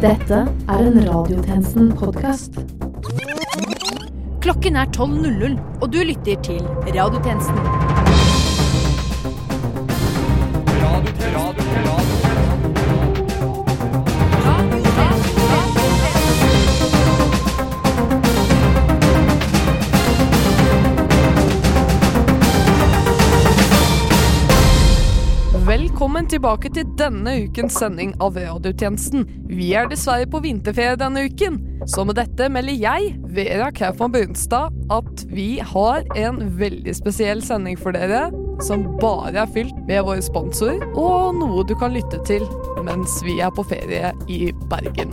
Dette en Radiotjenesten-podcast. Klokken 12:00, og du lytter til Radiotjenesten. Velkommen tilbake til denne ukens sending av Radiotjenesten. Vi dessverre på vinterferie denne uken. Så med dette melder jeg, Vera Kaufmann Brunstad, at vi har en veldig spesiell sending for dere, som bare fylt med våre sponsorer, og noe du kan lytte til mens vi på ferie i Bergen.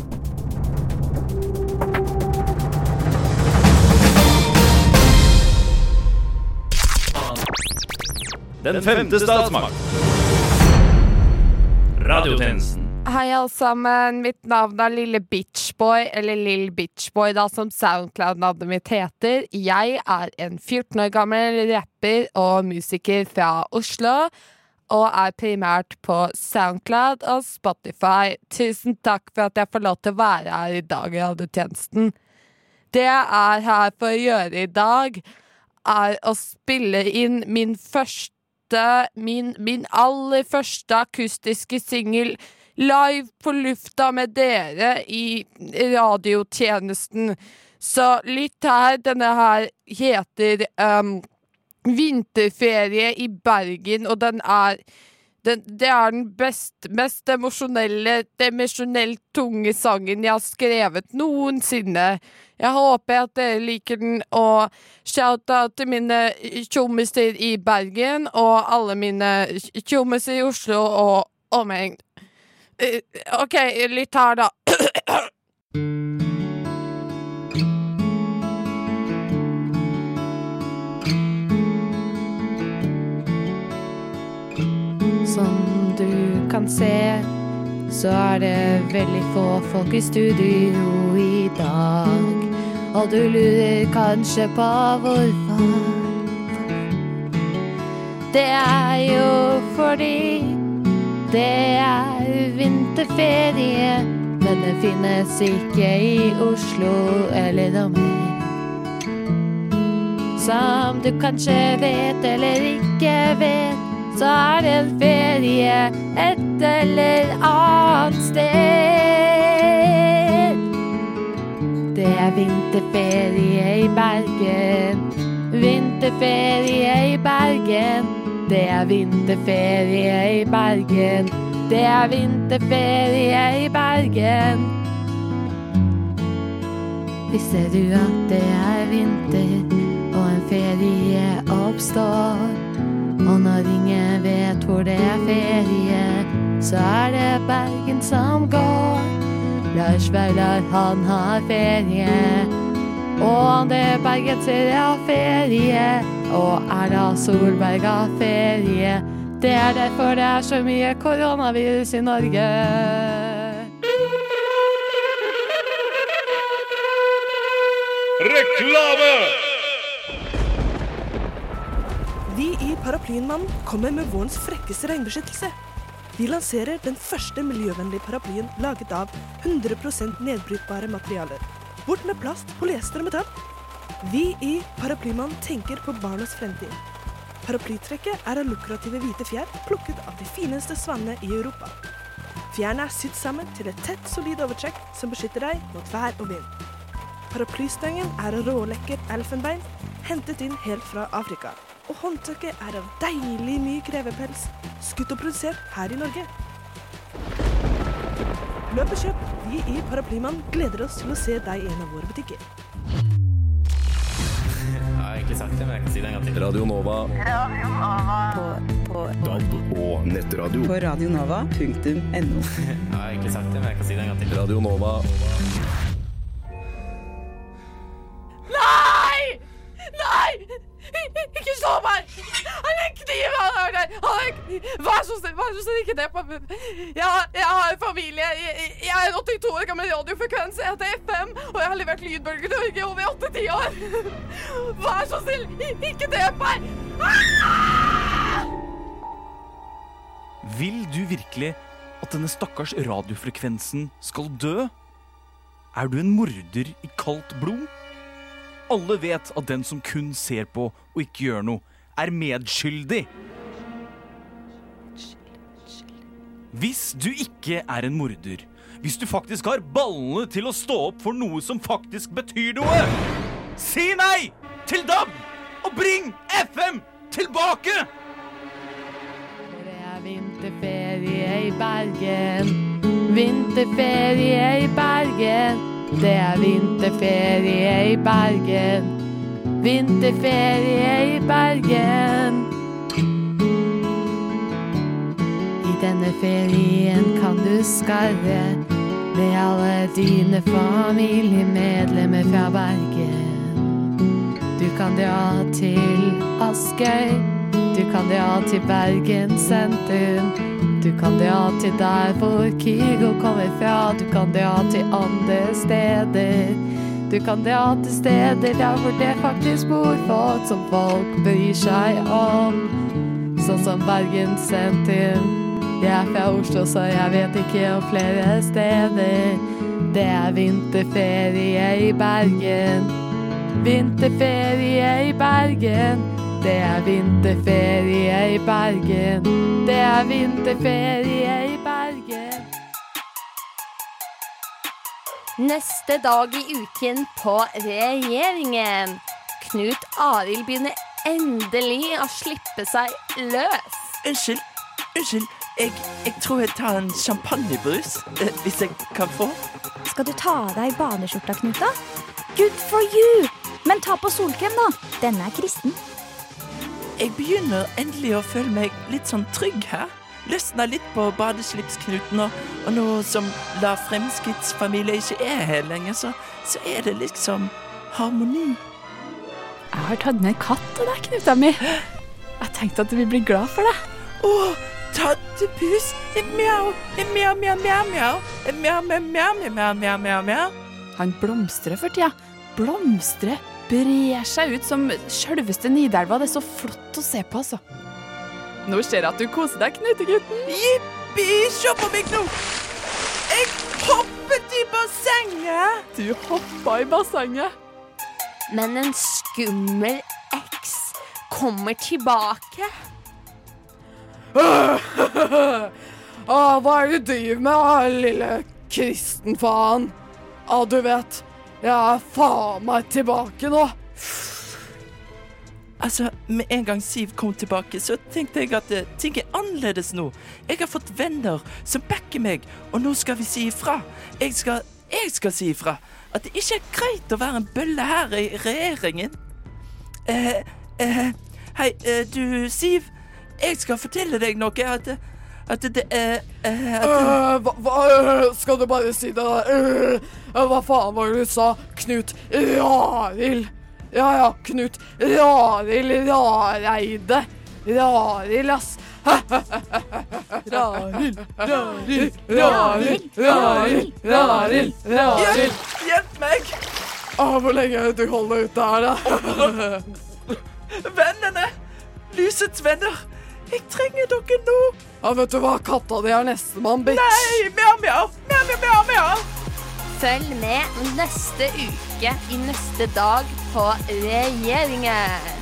Den femte statsmakt. Radiotjenesten. Hei alle sammen, mitt navn Lille Bitchboy, eller Lill Bitchboy da, som SoundCloud-navnet mitt heter. Jeg en 14 år gammel rapper og musiker fra Oslo, og primært på SoundCloud og Spotify. Tusen takk for at jeg får lov til å være her i dag i Radiotjenesten. Det jeg her for å gjøre i dag, å spille inn min aller første akustiske single live på lufta med dere i Radiotjenesten. Så lytt her, denne her heter Vinterferie i Bergen, og det den mest emosjonelt tunge sangen jeg har skrevet noensinne. Jeg håper at dere liker den, og shout-out til mine tjommiser i Bergen, og alle mine tjommiser i Oslo og omheng. Ok, litt her da. Som du kan se, så det veldig få folk i studio i dag. Og du lurer kanskje på hvorfor. Det jo fordi det vinterferie, men det finnes ikke i Oslo eller omheng. Som du kanskje vet eller ikke vet, så det en ferie et eller annet sted. Det vinterferie i Bergen, vinterferie i Bergen. Det vinterferie i Bergen, det vinterferie i Bergen. Visste du at det vinter, og en ferie oppstår? Og når ingen vet hvor det ferie, så det Bergen som går. Lars Vaular, han har ferie, og det bergenser har ferie, og Erna Solberg har ferie. Det derfor det så mye koronavirus i Norge. Reklame! Vi i Paraplyenmannen kommer med vårens frekkeste regnbeskyttelse. Vi lanserer den første miljøvennlige paraplyen laget av 100% nedbrytbare materialer. Bort med plast, polyester og metall. Vi i Paraplyenmannen tenker på barnas fremtid. Paraplytrekket av lukrative hvite fjær plukket av de fineste svannene i Europa. Fjærene sydd sammen til et tett, solid overtrekk som beskytter deg mot vær og vind. Paraplystangen rålekker elfenbein, hentet inn helt fra Afrika. Og håndtaket av deilig myk revepels, skutt og produsert her i Norge. Løp og kjøp. Vi i Paraplyenmannen gleder oss til å se deg i en av våre butikker. Jeg har egentlig sagt det, men jeg kan si det en gang til. Radio Nova. På DAB og nettradio. På radionova.no. Jeg har egentlig sagt det, men jeg kan si det en gang til. Radio Nova. Nei! Ikke slå meg! Han en kniv, han har der! Vær så snill, ikke det på meg. Jeg har familie. Jeg en 82 år gammel radiofrekvens. Jeg heter FM, og jeg har levert lydbølger til Norge over 8-10 år. Vær så snill, ikke drep meg! Vil du virkelig at denne stakkars radiofrekvensen skal dø? du en morder i kaldt blod? Alle vet at den som kun ser på og ikke gjør noe, medskyldig. Hvis du ikke en morder, hvis du faktisk har ballene til å stå opp for noe som faktisk betyr noe, si nei til DAB og bring FM tilbake! For det vinterferie i Bergen. Vinterferie i Bergen. Det vinterferie i Bergen. Vinterferie i Bergen. I denne ferien kan du skarre med alle dine familiemedlemmer fra Bergen. Du kan dra til Askøy, du kan dra til Bergen sentrum, du kan dra til der hvor Kygo kommer fra, du kan dra til andre steder. Du kan dra til steder der hvor det faktisk bor folk som folk bryr seg om, sånn som Bergen sentrum. Jeg fra Oslo, så jeg vet ikke om flere steder. Det vinterferie i Bergen. Vinterferie i Bergen. Det vinterferie i Bergen. Det vinterferie i Bergen. Neste dag i uken på regjeringen. Knut Arild begynner endelig å slippe seg løs. Unnskyld. Jeg tror jeg tar en champagnebrus, hvis jeg kan få. Skal du ta av deg badeskjorta, Knuta? Good for you! Men ta på solkrem da, denne kristen. Jeg begynner endelig å føle meg litt sånn trygg her. Løsner litt på badeslipsknuten, og nå som La Fremskrittsfamilie ikke her lenger, så det liksom harmoni. Jeg har tatt med en katt til deg, Knuta mi. Jeg tenkte at du vil bli glad for det. Tattepus, mjau, mjau, mjau, mjau, mjau, mjau, mjau, mjau, mjau, mjau, mjau, mjau. Han blomstrer for tida. Blomstrer, brer seg ut som selveste Nidelva. Det så flott å se på, altså. Nå ser jeg at du koser deg, Knutegutten. Jippi, se på meg nå. Jeg hoppet i bassenget. Du hoppa i bassenget. Men en skummel eks kommer tilbake. Hva det du driver med, lille kristenfaen? Du vet, jeg faen meg tilbake nå. Altså, med en gang Siv kom tilbake, så tenkte jeg at ting annerledes nå. Jeg har fått venner som backer meg, og nå skal vi si ifra. Jeg skal si ifra at det ikke greit å være en bølle her i regjeringen. Hei, du Siv, jeg skal fortelle deg noe, at det Hva skal du bare si det da? Hva faen var det du sa? Knut Rarild. Ja, Knut Rarild Rareide. Rarild, ass. Rarild. Hjelp meg! Hvor lenge du holder ut der, da? Vennene! Lysets venner! Jeg trenger dere nå! Ja, vet du hva? Katta di nestemann, bitch. Nei, mjau, mjau, mjau, mjau, mjau, mjau. Følg med neste uke i neste dag på regjeringen.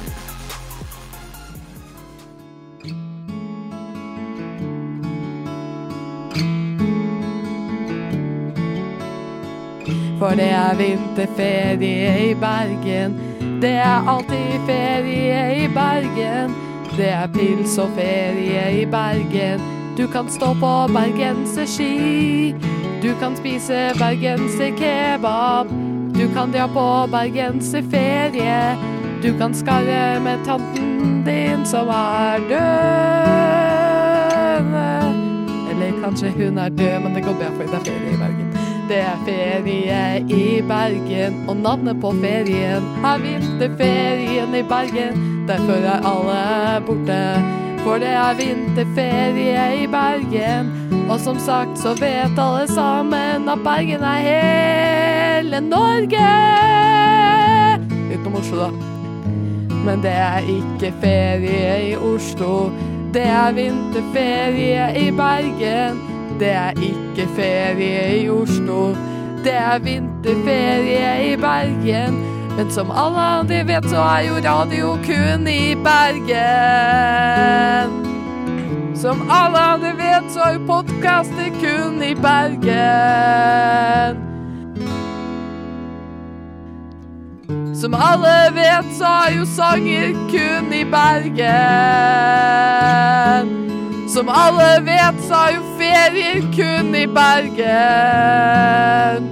For det vinterferie i Bergen. Det alltid ferie i Bergen. Det pils og ferie i Bergen. Du kan stå på bergenserski. Du kan spise bergenserkebab. Du kan dra på bergenserferie. Du kan skarre med tanten din som død. Eller kanskje hun død, men det går bra fordi det ferie i Bergen. Det ferie i Bergen, og navnet på ferien vinterferien i Bergen. Derfor alle borte, for det vinterferie i Bergen. Og som sagt så vet alle sammen at Bergen hele Norge. Utenom Oslo da. Men det ikke ferie i Oslo. Det vinterferie i Bergen. Det ikke ferie i Oslo. Det det vinterferie i Bergen. Men som alle andre vet, så jo radio kun i Bergen. Som alle andre vet, så jo podcaster kun i Bergen. Som alle vet, så jo sanger kun i Bergen. Som alle vet, så jo ferier kun i Bergen.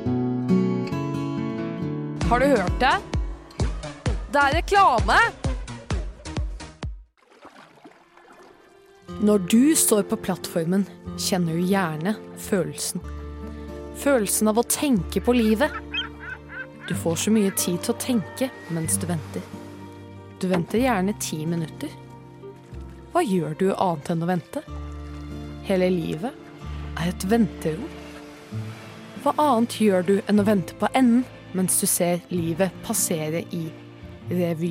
Har du hørt det? Det reklame. Når du står på plattformen, kjenner du gjerne følelsen. Følelsen av å tenke på livet. Du får så mye tid til å tenke mens du venter. Du venter gjerne 10 minutter. Hva gjør du annet enn å vente? Hele livet et venterom. Hva annet gjør du enn å vente på enden mens du ser livet passere i revy?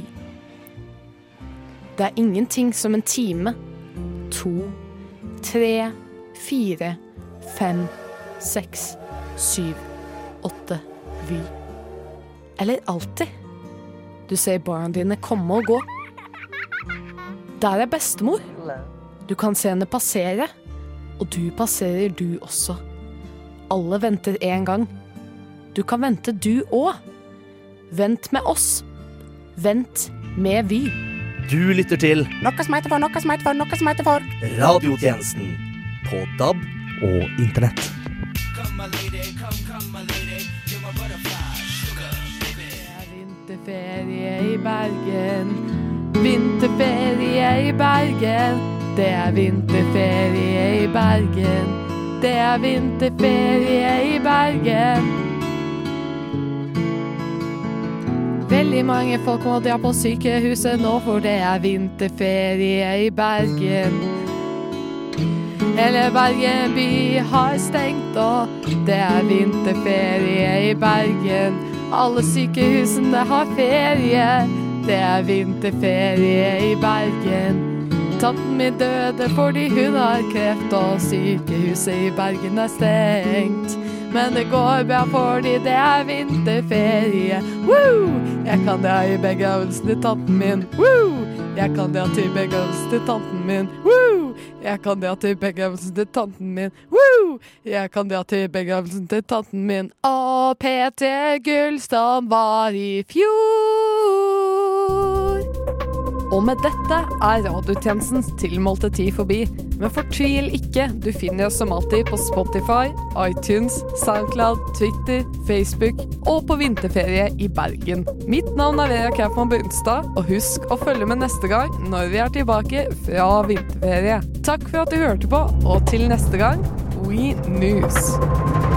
Det ingenting som en time, 2, 3, 4, 5, 6, 7, 8 vy. Eller alltid. Du ser barna dine komme og gå. Der bestemor. Du kan se henne passere, og du passerer du også. Alle venter en gang. Du kan vente du også. Vent med oss. Vent med Vy. Du lytter til Noe som heter for radiotjenesten på DAB og internett. Vinterferie i Bergen. Vinterferie i Bergen. Det vinterferie i Bergen. Det vinterferie i Bergen. Veldig mange folk må dra på sykehuset nå, for det vinterferie i Bergen. Hele Bergen by har stengt, og det vinterferie i Bergen. Alle sykehusene har ferie. Det vinterferie i Bergen. Tanten min døde fordi hun har kreft, og sykehuset i Bergen stengt. Men det går bra fordi det vinterferie. Woo! Jeg kan dra i begravelsen til tanten min. Woo! Jeg kan dra til begravelsen til tanten min. Woo! Jeg kan dra til begravelsen til tanten min. Woo! Jeg kan dra til begravelsen til tanten min. Og Peter Gullstrøm var i fjor. Og med dette radiotjenestens tilmålte tid forbi. Men fortvil ikke, du finner oss som alltid på Spotify, iTunes, Soundcloud, Twitter, Facebook og på vinterferie i Bergen. Mitt navn Vera Kaufmann Brunstad, og husk å følge med neste gang når vi tilbake fra vinterferie. Takk for at du hørte på, og til neste gang, We News.